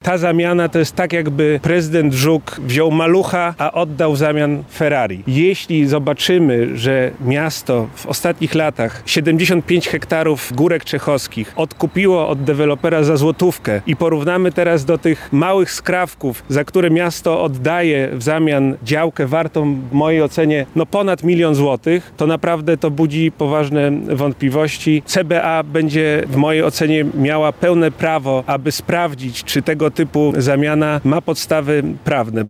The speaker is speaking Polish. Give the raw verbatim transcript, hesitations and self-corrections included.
Ta zamiana to jest tak, jakby prezydent Żuk wziął malucha, a oddał w zamian Ferrari. Jeśli zobaczymy, że miasto w ostatnich latach siedemdziesiąt pięć hektarów górek czechowskich odkupiło od dewelopera za złotówkę i porównamy teraz do tych małych skrawków, za które miasto oddaje w zamian działkę wartą w mojej ocenie no ponad milion złotych, to naprawdę to budzi poważne wątpliwości. C B A będzie w mojej ocenie miała pełne prawo, aby sprawdzić, czy tego typu zamiana ma podstawy prawne.